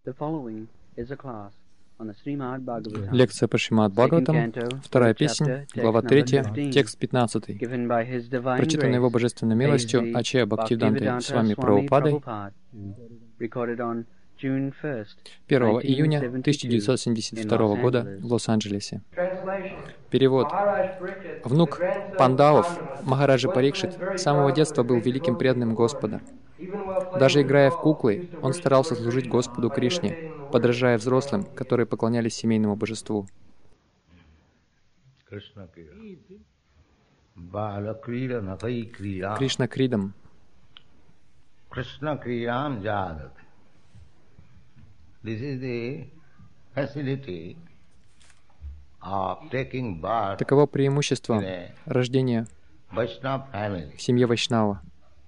Лекция по Шримад Бхагаватам, вторая песня, глава 3, текст 15, прочитанный его божественной милостью Ачарья Бхактивиданты Свами Прабхупадой 1 июня 1972 года в Лос-Анджелесе. Перевод. Внук Пандавов, Махараджа Парикшит, с самого детства был великим преданным Господа. Даже играя в куклы, он старался служить Господу Кришне, подражая взрослым, которые поклонялись семейному божеству. Кришна Кридам. Таково преимущество рождения в семье Вайшнава.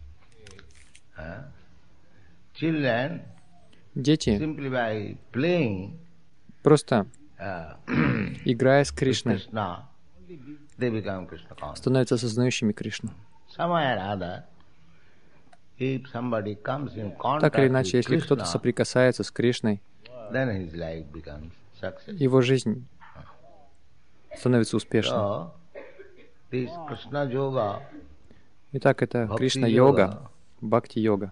Дети, просто играя с Кришной, становятся осознающими Кришну. Так или иначе, если кто-то соприкасается с Кришной, его жизнь становится успешной. Итак, это Кришна-йога, бхакти-йога.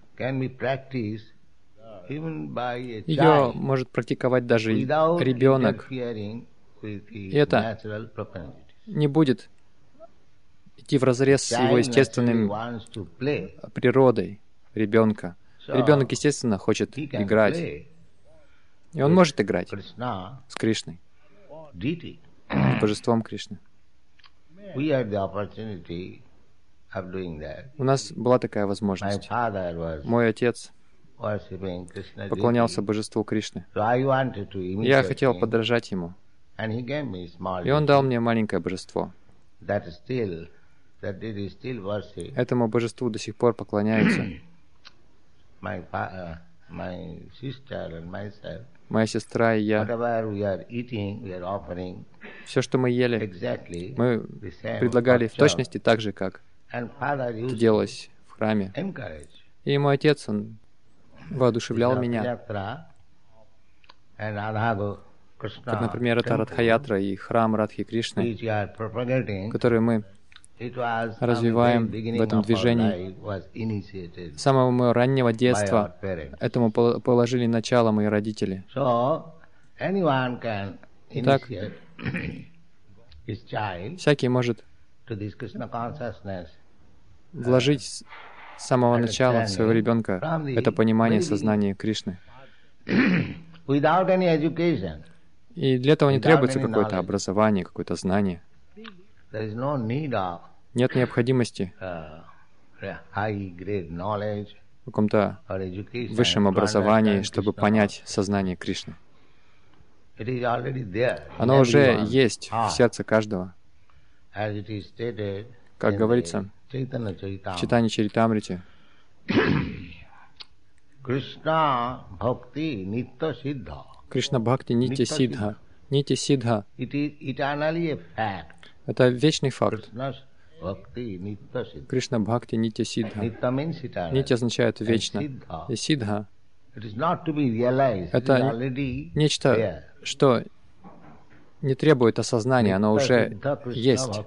Ее может практиковать даже ребенок. И это не будет идти вразрез с его естественной природой ребенка. Ребенок, естественно, хочет играть. И он может играть с Кришной, с божеством Кришны. У нас была такая возможность. Мой отец поклонялся божеству Кришны. Я хотел подражать ему. И он дал мне маленькое божество. Этому божеству до сих пор поклоняются. Моя сестра и я, все, что мы ели, мы предлагали в точности так же, как это делалось в храме. И мой отец, он воодушевлял меня. Как, например, это Радха-ятра и храм Радхи Кришны, который мы развиваем в этом движении. С самого моего раннего детства этому положили начало мои родители. Итак, всякий может вложить с самого начала в своего ребенка это понимание сознания Кришны. И для этого не требуется какое-то образование, какое-то знание. Нет необходимости в каком-то высшем образовании, чтобы понять сознание Кришны. Оно уже есть в сердце каждого. Как говорится в Чайтанья Чаритамрите, Кришна Бхакти Нитья Сидха. Нитья Сидха — это вечный факт. Кришна Бхакти Нитья Сидха. Нитья означает вечно. И Сидха — это нечто, что не требует осознания, оно уже есть.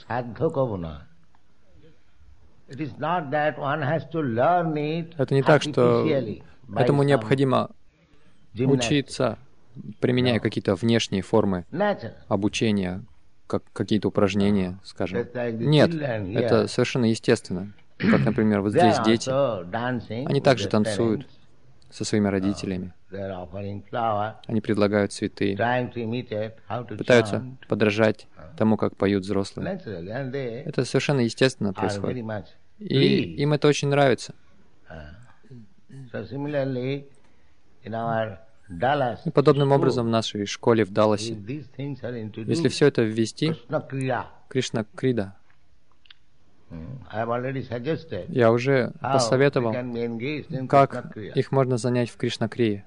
Это не так, что этому необходимо учиться, применяя какие-то внешние формы обучения, как какие-то упражнения, скажем. Нет, это совершенно естественно. Как, например, вот здесь дети, они также танцуют со своими родителями. Они предлагают цветы, пытаются подражать тому, как поют взрослые. Это совершенно естественно происходит. И им это очень нравится. И подобным образом в нашей школе в Далласе, если все это ввести, Кришна Крида, я уже посоветовал, как их можно занять в Кришна-крие.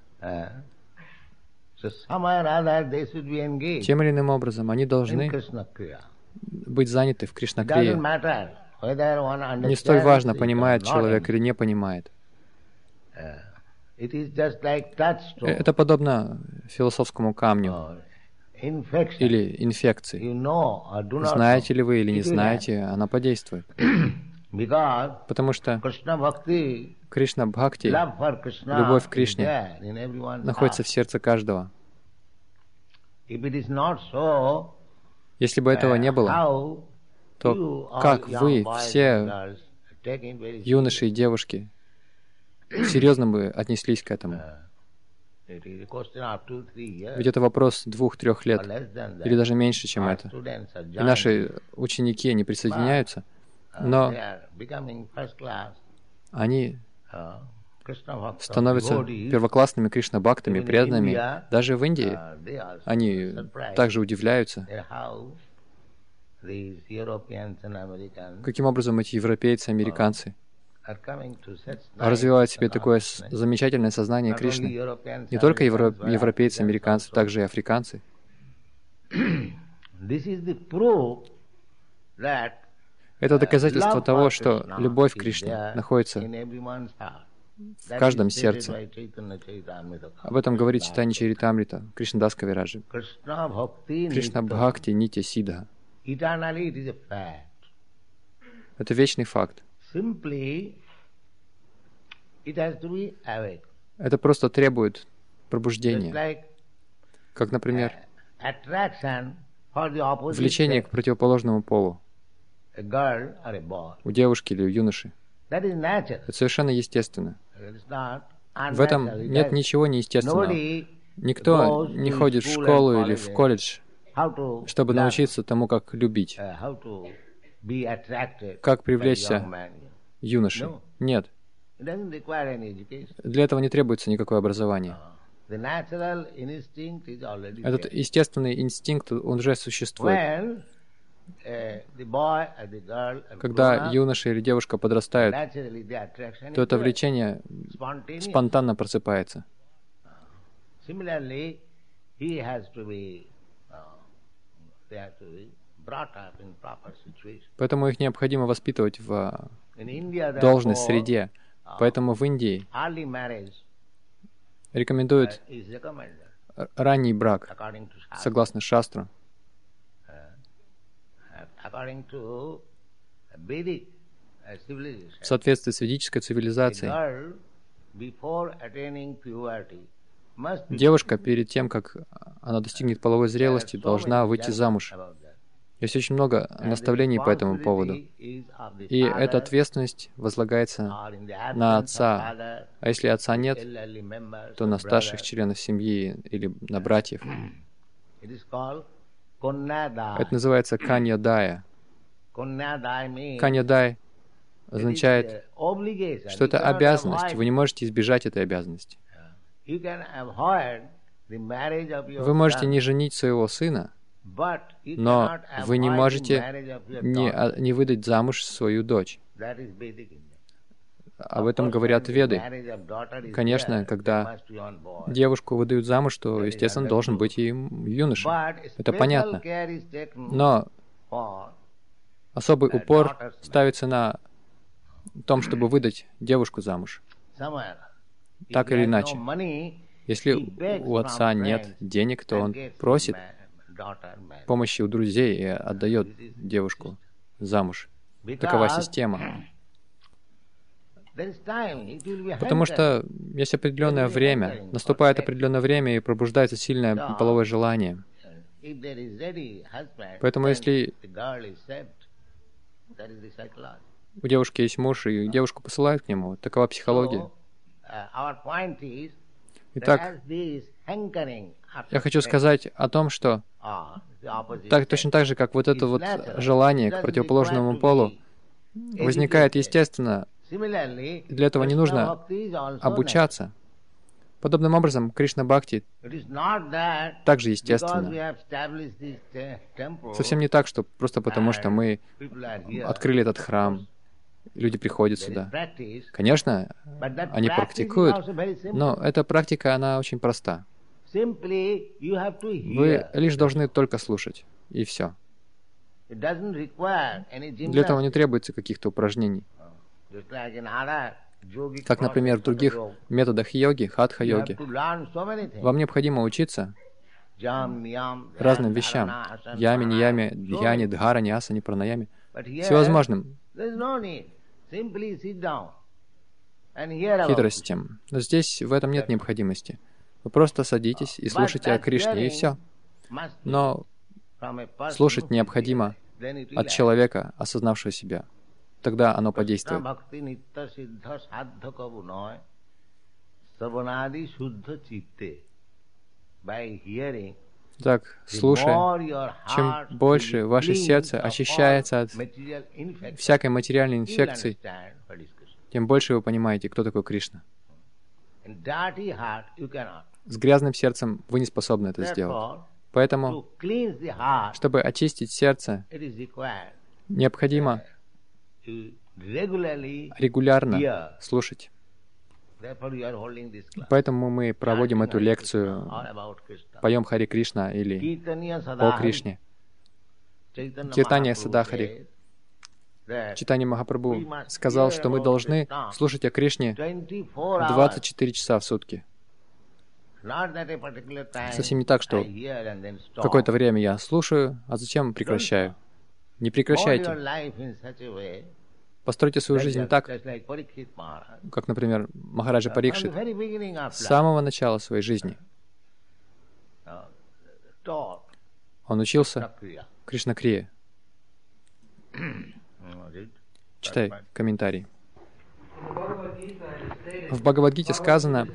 Тем или иным образом они должны быть заняты в Кришна-крие. Не столь важно, понимает человек или не понимает. Это подобно философскому камню или инфекции. Знаете ли вы или не знаете, она подействует. Потому что Кришна-бхакти, любовь к Кришне, находится в сердце каждого. Если бы этого не было, то как вы, все юноши и девушки, серьезно бы отнеслись к этому? Ведь это вопрос 2-3 лет, или даже меньше, чем это. И наши ученики, они присоединяются, но они становятся первоклассными Кришна-бхактами, преданными. Даже в Индии они также удивляются, каким образом эти европейцы, американцы развивают в себе такое замечательное сознание Кришны. Не только европейцы, американцы, также и африканцы. Это доказательство того, что любовь к Кришне находится в каждом сердце. Об этом говорит Чайтанья Чаритамрита, Кришнадас Кавираджи. Кришна Бхакти Нитья Сидха. Это вечный факт. Это просто требует пробуждения. Как, например, влечение к противоположному полу у девушки или у юноши. Это совершенно естественно. В этом нет ничего неестественного. Никто не ходит в школу или в колледж, чтобы научиться тому, как любить, как привлечься юношей. Нет. Для этого не требуется никакое образование. Этот естественный инстинкт, он уже существует. Когда юноша или девушка подрастают, то это влечение спонтанно просыпается. Поэтому их необходимо воспитывать в должной среде. Поэтому в Индии рекомендуют ранний брак, согласно шастру. В соответствии с ведической цивилизацией, девушка перед тем, как она достигнет половой зрелости, должна выйти замуж. Есть очень много наставлений по этому поводу. И эта ответственность возлагается на отца. А если отца нет, то на старших членов семьи или на братьев. Это называется каньядая. Каньядай означает, что это обязанность. Вы не можете избежать этой обязанности. Вы можете не женить своего сына, но вы не можете не выдать замуж свою дочь. Об этом говорят Веды. Конечно, когда девушку выдают замуж, то, естественно, должен быть и юноша. Это понятно. Но особый упор ставится на том, чтобы выдать девушку замуж. Так или иначе. Если у отца нет денег, то он просит помощи у друзей и отдает девушку замуж. Такова система. Потому что есть определенное время, наступает определенное время и пробуждается сильное половое желание. Поэтому если у девушки есть муж, и девушку посылают к нему, такова психология. Итак, я хочу сказать о том, что точно так же, как вот это вот желание к противоположному полу возникает естественно, для этого не нужно обучаться. Подобным образом, Кришна-бхакти также естественно. Совсем не так, что просто потому, что мы открыли этот храм, люди приходят сюда. Конечно, они практикуют, но эта практика, она очень проста. Вы лишь должны только слушать, и все. Для этого не требуется каких-то упражнений. Как, например, в других методах йоги, хатха-йоги, вам необходимо учиться разным вещам. Яме, нияме, дхьяне, дхаране, асане, пранаяме. Всевозможным хитростям. Но здесь в этом нет необходимости. Вы просто садитесь и слушайте о Кришне, и все. Но слушать необходимо от человека, осознавшего себя. Тогда оно подействует. Так, слушая, чем больше ваше сердце очищается от всякой материальной инфекции, тем больше вы понимаете, кто такой Кришна. С грязным сердцем вы не способны это сделать. Поэтому, чтобы очистить сердце, необходимо регулярно слушать. Поэтому мы проводим эту лекцию, поем Хари Кришна или о Кришне. Чайтанья Садахари, Чайтанья Махапрабху сказал, что мы должны слушать о Кришне 24 часа в сутки. Совсем не так, что какое-то время я слушаю, а затем прекращаю. Не прекращайте. Постройте свою жизнь так, как, например, Махараджа Парикшит с самого начала своей жизни. Он учился Кришна-крие. Читай комментарий. В Бхагавад-гите сказано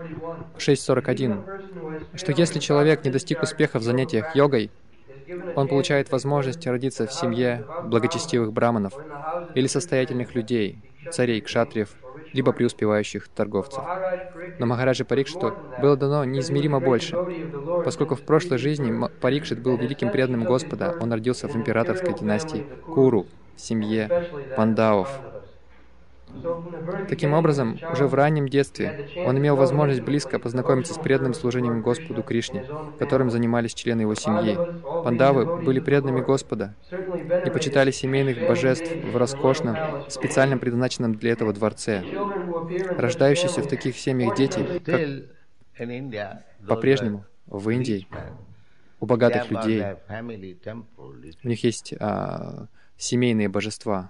6.41, что если человек не достиг успеха в занятиях йогой, он получает возможность родиться в семье благочестивых браманов или состоятельных людей, царей, кшатриев, либо преуспевающих торговцев. Но Махараджа Парикшиту было дано неизмеримо больше. Поскольку в прошлой жизни Парикшит был великим преданным Господа, он родился в императорской династии Куру, в семье Пандавов. Таким образом, уже в раннем детстве он имел возможность близко познакомиться с преданным служением Господу Кришне, которым занимались члены его семьи. Пандавы были преданными Господа и почитали семейных божеств в роскошном, специально предназначенном для этого дворце. Рождающиеся в таких семьях дети, как по-прежнему в Индии, у богатых людей, у них есть семейные божества,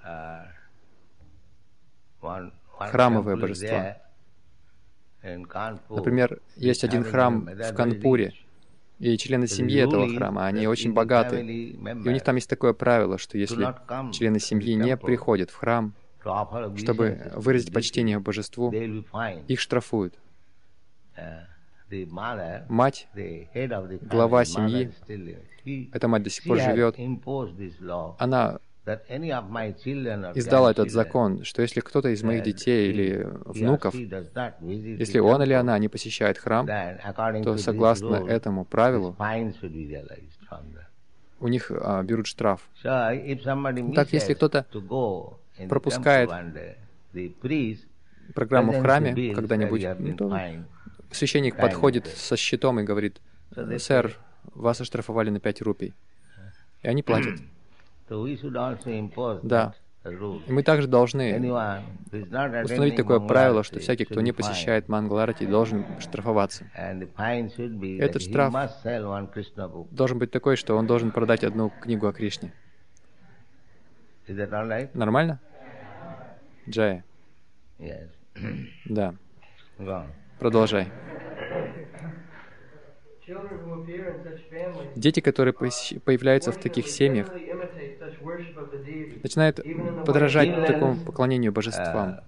храмовые божества. Например, есть один храм в Канпуре, и члены семьи этого храма, они очень богаты. И у них там есть такое правило, что если члены семьи не приходят в храм, чтобы выразить почтение божеству, их штрафуют. Мать, глава семьи, эта мать до сих пор живет, она издала этот закон, что если кто-то из моих детей или внуков, если он или она не посещает храм, то согласно этому правилу у них берут штраф. Так, если кто-то пропускает программу в храме когда-нибудь, то священник подходит со щитом и говорит: «Сэр, вас оштрафовали на 5 рупий». И они платят. Да. И мы также должны установить такое правило, что всякий, кто не посещает Мангаларати, должен штрафоваться. Этот штраф должен быть такой, что он должен продать одну книгу о Кришне. Нормально? Джая. Да. Продолжай. Дети, которые появляются в таких семьях, начинают подражать такому поклонению божествам.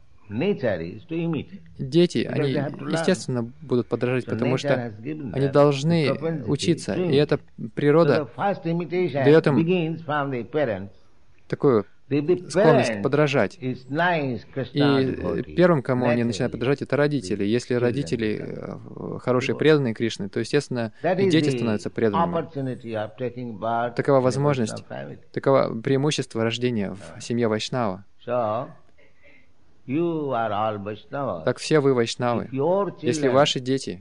Дети, они, естественно, будут подражать, потому что они должны учиться, и эта природа дает им такую склонность подражать. И первым, кому они начинают подражать, это родители. Если родители хорошие преданные Кришны, то, естественно, и дети становятся преданными. Такова возможность, таково преимущество рождения в семье Вайшнава. Так все вы Вайшнавы. Если ваши дети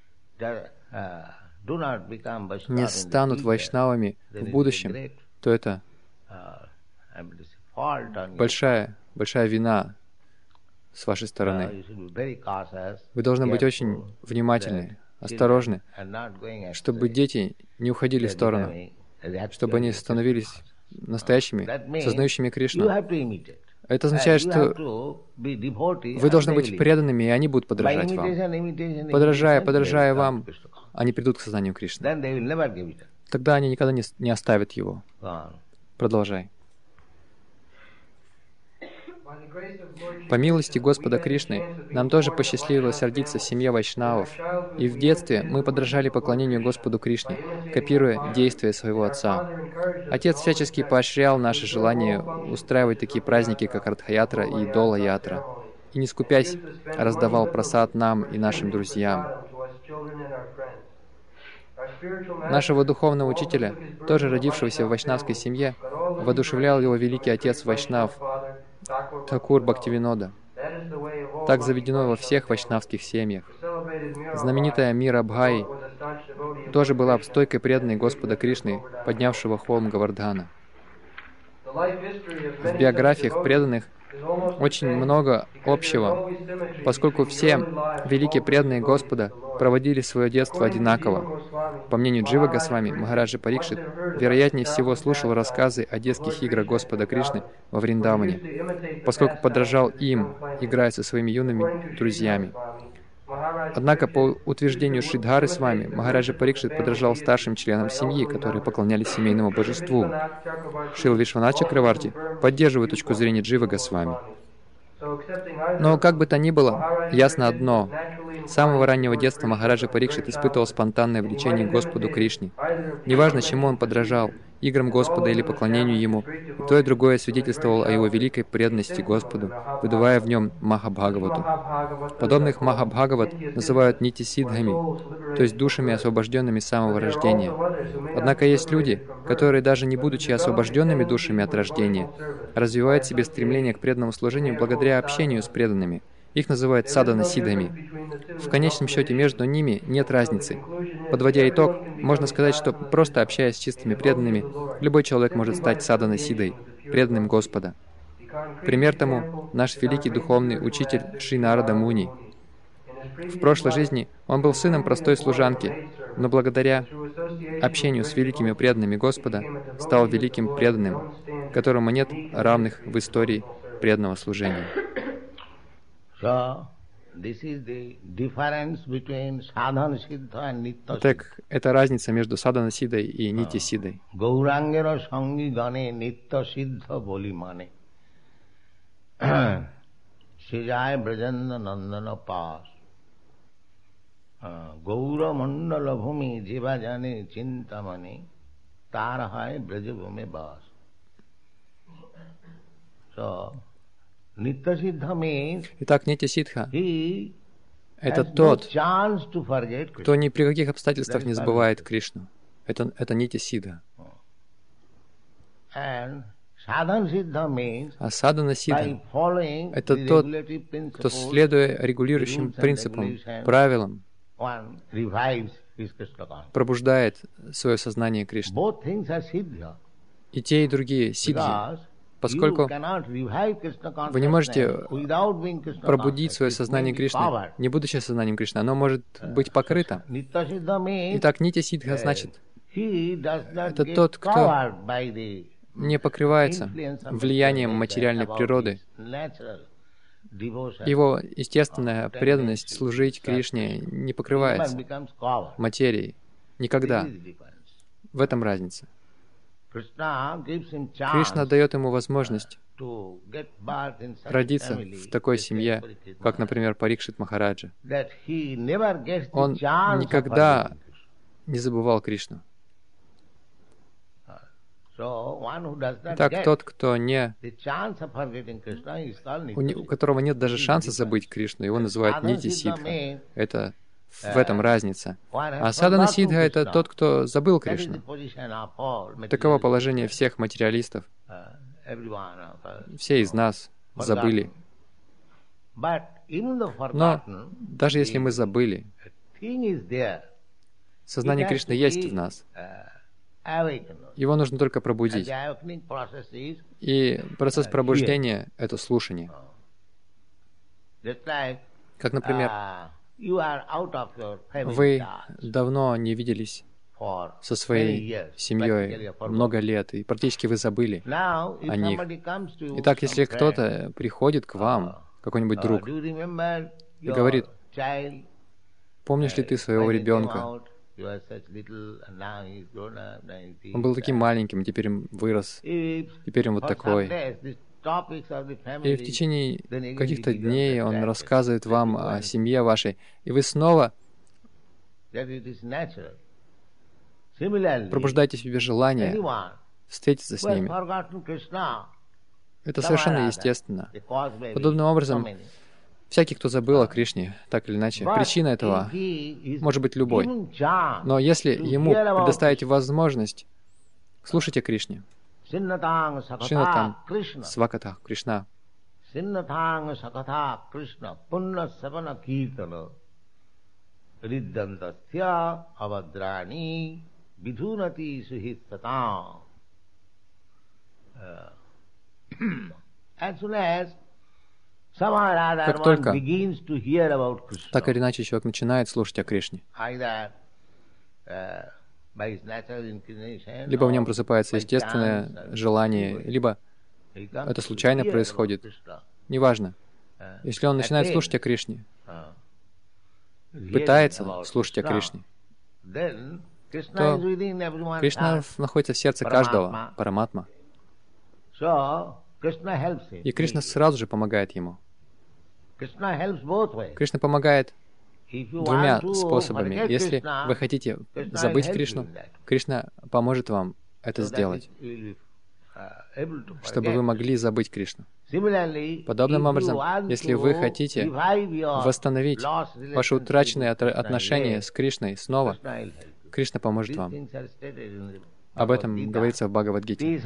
не станут Вайшнавами в будущем, то это большая вина с вашей стороны. Вы должны быть очень внимательны, осторожны, чтобы дети не уходили в сторону, чтобы они становились настоящими, сознающими Кришну. Это означает, что вы должны быть преданными, и они будут подражать вам. Подражая вам, они придут к сознанию Кришны. Тогда они никогда не оставят его. Продолжай. По милости Господа Кришны, нам тоже посчастливилось родиться в семье вайшнавов, и в детстве мы подражали поклонению Господу Кришне, копируя действия своего отца. Отец всячески поощрял наше желание устраивать такие праздники, как Радха-ятра и Дола-ятра, и, не скупясь, раздавал прасад нам и нашим друзьям. Нашего духовного учителя, тоже родившегося в вайшнавской семье, воодушевлял его великий отец Вайшнав Тхакур Бхактивинода. Так заведено во всех вайшнавских семьях. Знаменитая Мира Бхаи тоже была стойкой преданной Господа Кришны, поднявшего холм Гавардхана. В биографиях преданных очень много общего, поскольку все великие преданные Господа проводили свое детство одинаково. По мнению Джива Госвами, Махараджа Парикшит, вероятнее всего, слушал рассказы о детских играх Господа Кришны во Вриндаване, поскольку подражал им, играя со своими юными друзьями. Однако, по утверждению Шридхары с вами, Махараджа Парикшит подражал старшим членам семьи, которые поклонялись семейному божеству. Шрила Вишванат Чакраварти поддерживает точку зрения Дживы Госвами. Но, как бы то ни было, ясно одно. С самого раннего детства Махараджа Парикшит испытывал спонтанное влечение к Господу Кришне. Неважно, чему он подражал, играм Господа или поклонению Ему, и то и другое свидетельствовало о его великой преданности Господу, выдавая в нем Махабхагавату. Подобных Махабхагават называют нити-сиддхами, то есть душами, освобожденными с самого рождения. Однако есть люди, которые, даже не будучи освобожденными душами от рождения, развивают в себе стремление к преданному служению благодаря общению с преданными. Их называют садхана-сиддхами. В конечном счете между ними нет разницы. Подводя итог, можно сказать, что просто общаясь с чистыми преданными, любой человек может стать садхана-сиддхой, преданным Господа. Пример тому наш великий духовный учитель Шри Нарада Муни. В прошлой жизни он был сыном простой служанки, но благодаря общению с великими преданными Господа стал великим преданным, которому нет равных в истории преданного служения. Так, это разница между садхана-сиддхой и нити-сиддхой. Gaurangera sangi gane nitta siddha boli mane Shijay Brajanda Nandana Pas Gaura Mandala Bhumi Jiva Jane Chintamani Tarahai Brajabhume Bas. So, итак, нити-сиддха — это тот, кто ни при каких обстоятельствах не забывает Кришну. Это нити-сиддха. А садхана-сиддха — это тот, кто, следуя регулирующим принципам, правилам, пробуждает свое сознание Кришны. И те, и другие сиддхи, поскольку вы не можете пробудить свое сознание Кришны, не будучи сознанием Кришны, оно может быть покрыто. Итак, нити-сиддха значит, это тот, кто не покрывается влиянием материальной природы. Его естественная преданность служить Кришне не покрывается материей. Никогда. В этом разница. Кришна дает ему возможность родиться в такой семье, как, например, Парикшит Махараджа. Он никогда не забывал Кришну. Так, тот, кто у которого нет даже шанса забыть Кришну, его называют нити-сиддха. Это в этом разница. А садхана-сиддха — это тот, кто забыл Кришну. Таково положение всех материалистов. Все из нас забыли. Но даже если мы забыли, сознание Кришны есть в нас. Его нужно только пробудить. И процесс пробуждения — это слушание. Как, например, вы давно не виделись со своей семьей много лет, и практически вы забыли о них. Итак, если кто-то приходит к вам, какой-нибудь друг, и говорит: «Помнишь ли ты своего ребенка? Он был таким маленьким, теперь он вырос, теперь он вот такой». И в течение каких-то дней он рассказывает вам о семье вашей, и вы снова пробуждаете в себе желание встретиться с ними. Это совершенно естественно. Подобным образом, всякий, кто забыл о Кришне, так или иначе, причина этого может быть любой. Но если ему предоставите возможность, слушайте Кришне. Шинатам Сваката Кришна. Синнатанг Саката Кришна Пунна Савана Киртана Риддантастя Авадрани Видунати Сухиттатам. Как только, так или иначе, человек начинает слушать о Кришне, либо в нем просыпается естественное желание, либо это случайно происходит, неважно. Если он начинает слушать о Кришне, пытается слушать о Кришне, то Кришна находится в сердце каждого, Параматма. И Кришна сразу же помогает ему. Кришна помогает двумя способами. Если вы хотите забыть Кришну, Кришна поможет вам это сделать, чтобы вы могли забыть Кришну. Подобным образом, если вы хотите восстановить ваши утраченные отношения с Кришной снова, Кришна поможет вам. Об этом говорится в Бхагавад-гите.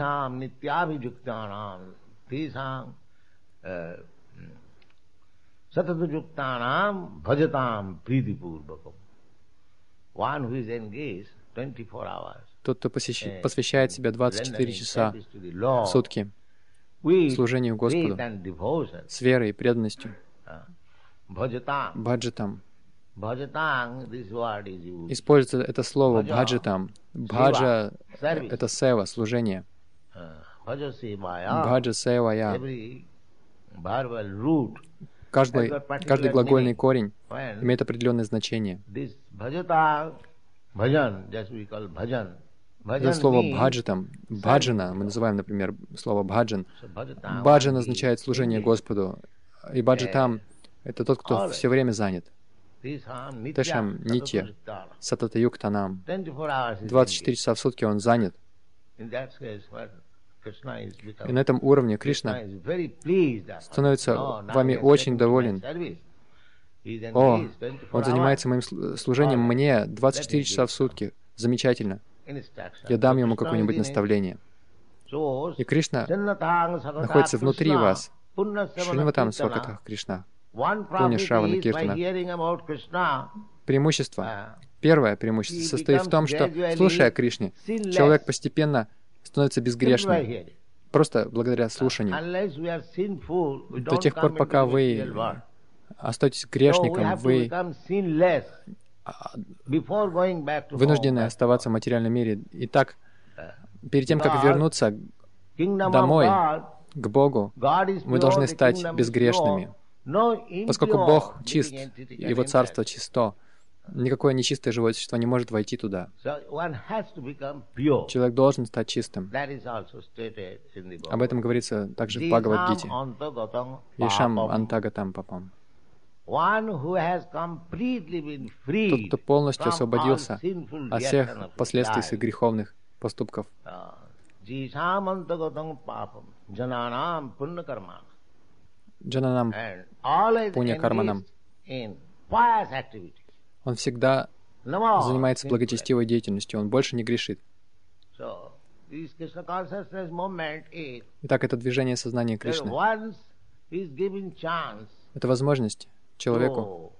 Satadujuktanam bhajatam pritipurvakam. One who is engaged 24 hours. Тот, кто посвящает себя 24 часа в сутки служению Господу с верой и преданностью. Бхаджатам. Используется это слово бхаджатам. Бхаджа — это сева, служение. Бхаджа севая. Каждый глагольный корень имеет определенное значение. Это слово бхаджатам, бхаджана, мы называем, например, слово бхаджан. Бхаджан означает служение Господу, и бхаджатам — это тот, кто все время занят. Тэшам нитья, сатата юктанам. 24 часа в сутки он занят. И на этом уровне Кришна становится вами очень доволен. О, он занимается моим служением мне 24 часа в сутки. Замечательно. Я дам ему какое-нибудь наставление. И Кришна находится внутри вас. Шринватам Сваката Кришна. Пуня Шравана Киртана. Преимущество. Первое преимущество состоит в том, что, слушая Кришне, человек постепенно становится безгрешным, просто благодаря слушанию. До тех пор, пока вы остаетесь грешником, вы вынуждены оставаться в материальном мире. Итак, перед тем, как вернуться домой, к Богу, мы должны стать безгрешными. Поскольку Бог чист, Его Царство чисто, никакое нечистое живое существо не может войти туда. Человек должен стать чистым. Об этом говорится также в Бхагавад-гите. Ешам антагатам папам. Тот, кто полностью освободился от всех последствий своих греховных поступков. Джананам пуня карманам. Он всегда занимается благочестивой деятельностью, он больше не грешит. Итак, это движение сознания Кришны. Это возможность человеку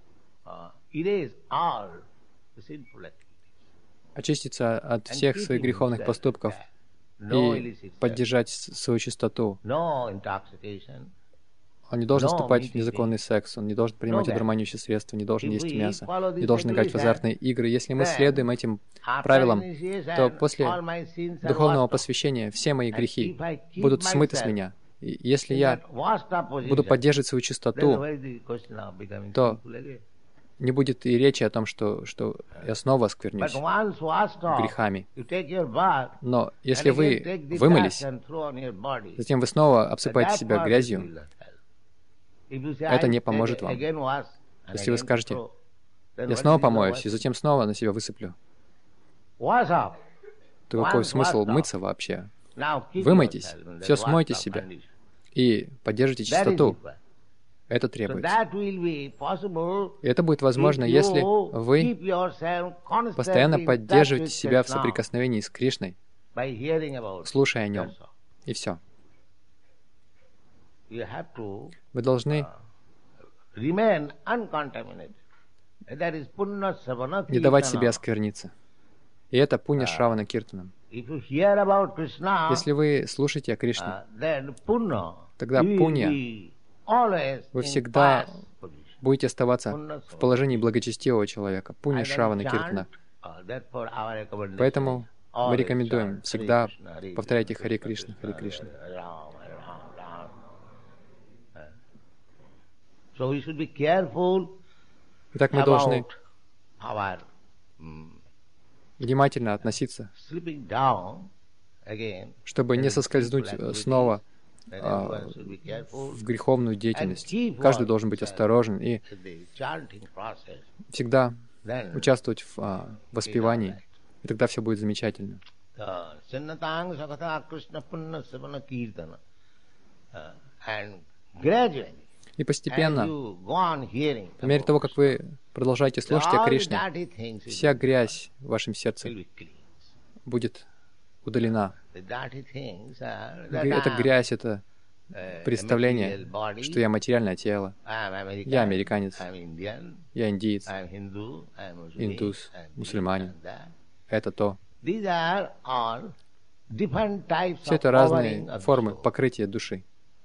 очиститься от всех своих греховных поступков и поддержать свою чистоту. Он не должен вступать в незаконный секс, он не должен принимать одурманивающие средства, не должен есть мясо, не должен играть в азартные игры. Если мы следуем этим правилам, то после духовного посвящения все мои грехи будут смыты с меня. И если я буду поддерживать свою чистоту, то не будет и речи о том, что я снова осквернюсь грехами. Но если вы вымылись, затем вы снова обсыпаете себя грязью, это не поможет вам. Если вы скажете, я снова помоюсь, и затем снова на себя высыплю, то какой смысл мыться вообще? Вымойтесь, все смойте с себя и поддержите чистоту. Это требуется. И это будет возможно, если вы постоянно поддерживаете себя в соприкосновении с Кришной, слушая о Нем. И все. Вы должны не давать себе оскверниться. И это пунья Шравана Киртанам. Если вы слушаете о Кришне, тогда пунья, вы всегда будете оставаться в положении благочестивого человека, пунья Шравана Киртана. Поэтому мы рекомендуем всегда повторяйте Харе Кришна, Харе Кришна. Итак, мы должны внимательно относиться, чтобы не соскользнуть снова в греховную деятельность. Каждый должен быть осторожен и всегда участвовать в воспевании, и тогда все будет замечательно. И постепенно, по мере того, как вы продолжаете слушать о Кришне, вся грязь в вашем сердце будет удалена. Эта грязь, это представление, что я материальное тело, я американец, я индиец, индус, мусульманин. Это то. Все это разные формы покрытия души.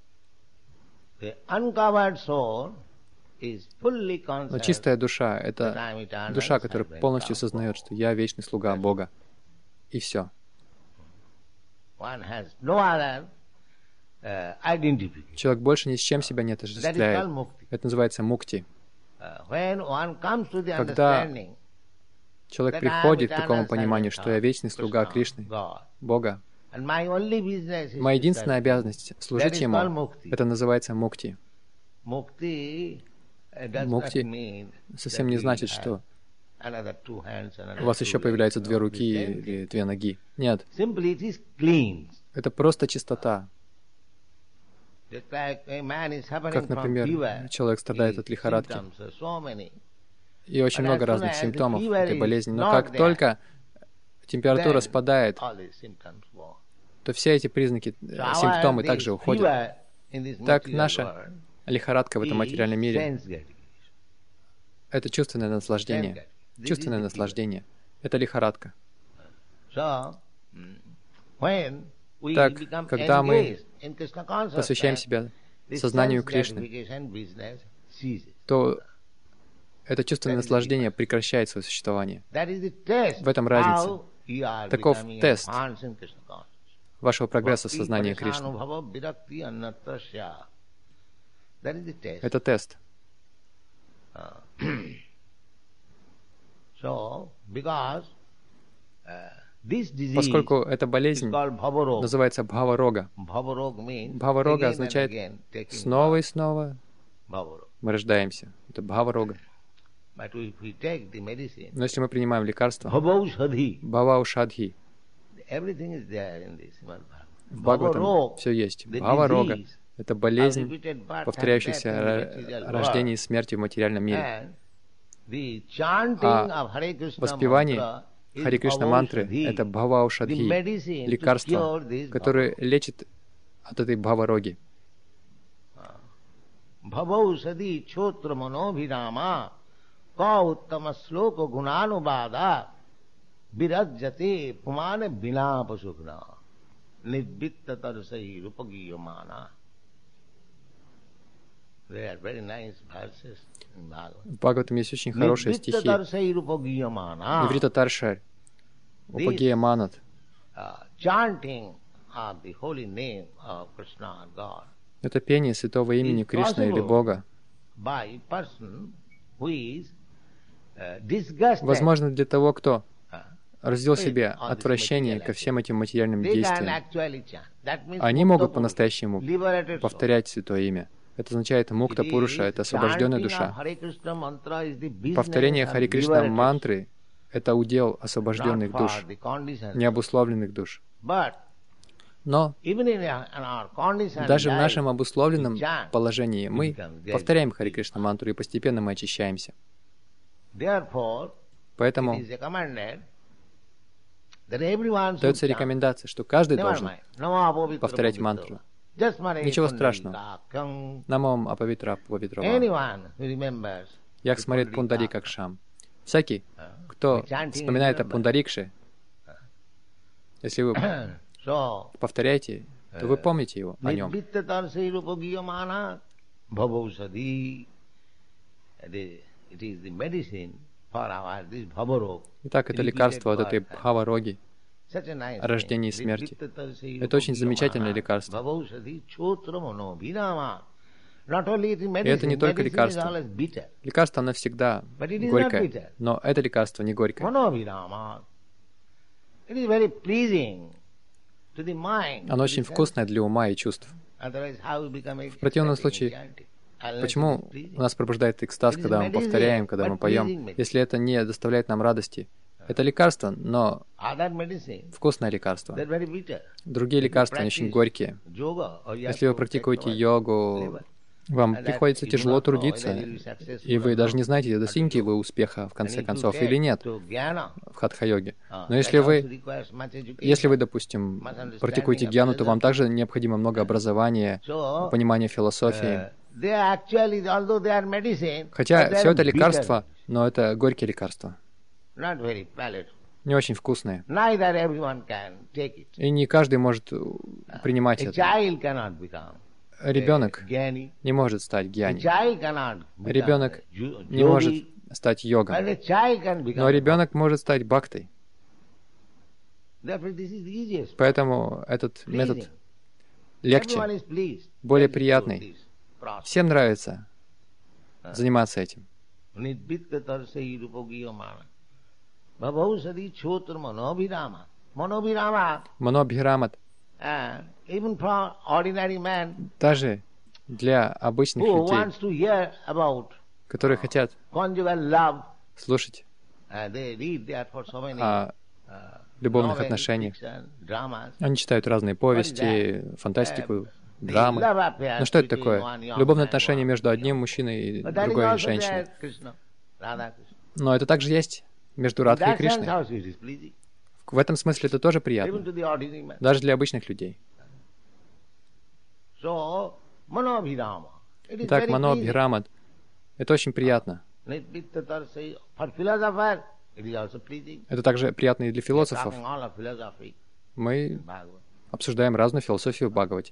Но чистая душа — это душа, которая полностью сознает, что я вечный слуга Бога. И все. Человек больше ни с чем себя не отождествляет. Это называется мукти. Когда человек приходит к такому пониманию, что я вечный слуга Кришны, Бога, моя единственная обязанность — служить Ему. Это называется мукти. Мукти совсем не значит, что у вас еще появляются две руки или две ноги. Нет. Это просто чистота. Как, например, человек страдает от лихорадки. И очень много разных симптомов этой болезни. Но как только температура спадает, то все эти признаки, симптомы также уходят. Так наша лихорадка в этом материальном мире — это чувственное наслаждение. Чувственное наслаждение — это лихорадка. Так, когда мы посвящаем себя сознанию Кришны, то это чувственное наслаждение прекращает свое существование. В этом разница. Таков тест вашего прогресса сознания Кришны. Это тест. Поскольку эта болезнь называется бхава-рога. Бхава-рога означает снова и снова мы рождаемся. Это бхава-рога. Но если мы принимаем лекарства, бхава-ушадхи, в Бхагаватам все есть. Бхава-рога — это болезнь повторяющихся рождений и смерти в материальном мире. А воспевание Харе Кришна мантры — это бхава-ушадхи, лекарство, которое лечит от этой бхава-роги. Bhava-ushadhi chotra mano-bhirama ka uttama sloka gunanubada virajyate pumane vilapa-sukhna nidvitta-tarsahi rupagiyamana. В Бхагаватам есть очень хорошие стихи. Ниврита Таршарь, Упагия Манат. Это пение святого имени Кришны или Бога. Возможно, для того, кто развил в себе отвращение ко всем этим материальным действиям. Они могут по-настоящему повторять святое имя. Это означает мукта пуруша, это освобожденная душа. Повторение Хари Кришна мантры — это удел освобожденных душ, необусловленных душ. Но даже в нашем обусловленном положении мы повторяем Хари Кришна мантру, и постепенно мы очищаемся. Поэтому дается рекомендация, что каждый должен повторять мантру. Ничего страшного. Намом апавитра павитрава. Ях смарит пундарик акшам. Всякий, кто вспоминает о пундарикше, если вы повторяете, то вы помните его, о нем. Итак, это лекарство от этой бхава-роги, рождения и смерти. Это очень замечательное лекарство. И это не только лекарство. Лекарство, оно всегда горькое, но это лекарство не горькое. Оно очень вкусное для ума и чувств. В противном случае, почему у нас пробуждает экстаз, когда мы повторяем, когда мы поем, если это не доставляет нам радости? Это лекарство, но вкусное лекарство. Другие лекарства, они очень горькие. Если вы практикуете йогу, вам приходится тяжело трудиться, и вы даже не знаете, достигнете вы успеха в конце концов или нет в хатха-йоге. Но если вы, допустим, практикуете гьяну, то вам также необходимо много образования, понимания философии. Хотя все это лекарства, но это горькие лекарства. Не очень вкусные. И не каждый может принимать это. Ребенок не может стать гьяни. Ребенок не может стать йогом. Но ребенок может стать бхактой. Поэтому этот метод легче, более приятный. Всем нравится заниматься этим. Манобхирамат. Даже для обычных людей, которые хотят слушать о любовных отношениях, они читают разные повести, фантастику, драмы. Но что это такое? Любовные отношения между одним мужчиной и другой женщиной. Но это также есть между Радхой и Кришной. В этом смысле это тоже приятно, даже для обычных людей. Итак, Манобхирамат — это очень приятно. Это также приятно и для философов. Мы обсуждаем разную философию в Бхагавате.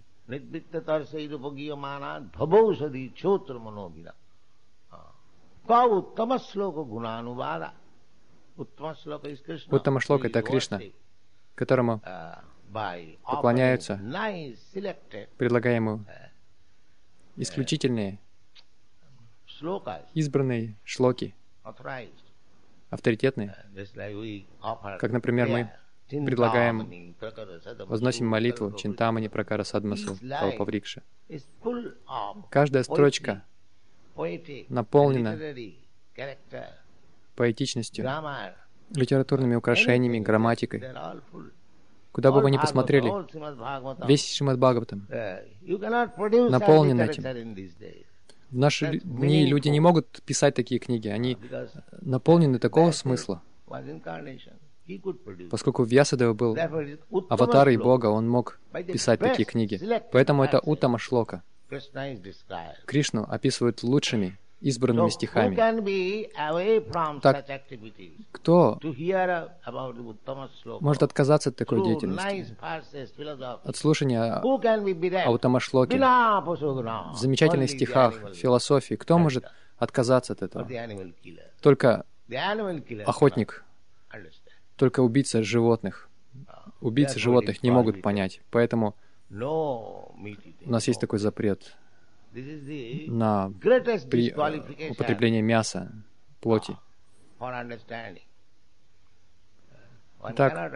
Уттама шлока — это Кришна, которому поклоняются, предлагая ему исключительные, избранные шлоки, авторитетные, как, например, мы предлагаем, возносим молитву Чинтамани Пракара Садмасу Калпаврикша. Каждая строчка наполнена поэтичностью, литературными украшениями, грамматикой. Куда бы вы ни посмотрели, весь Шримад Бхагаватам наполнен этим. В наши дни люди не могут писать такие книги, они наполнены такого смысла. Поскольку Вьясадева был аватарой Бога, он мог писать такие книги. Поэтому это Уттама шлока. Кришну описывают лучшими избранными стихами. Так, кто может отказаться от такой деятельности, от слушания о Уттама-шлоке, в замечательных стихах, философии? Кто может отказаться от этого? Только охотник, только убийца животных. Убийцы животных не могут понять. Поэтому у нас есть такой запрет на употребление мяса, плоти. Так,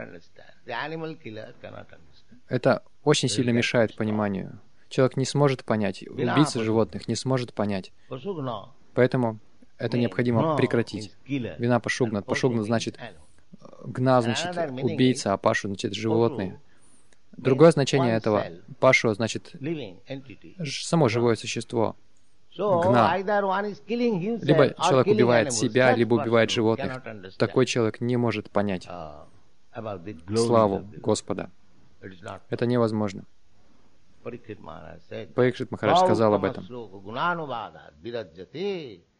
это очень сильно мешает пониманию. Человек не сможет понять, убийца животных не сможет понять. Поэтому это необходимо прекратить. Вина пашугна. Пашугна значит гна, значит убийца, а пашу значит животные. Другое значение этого пашу значит само живое существо. Гна. Либо человек убивает себя, либо убивает животных. Такой человек не может понять славу Господа. Это невозможно. Парикшит Махарадж сказал об этом.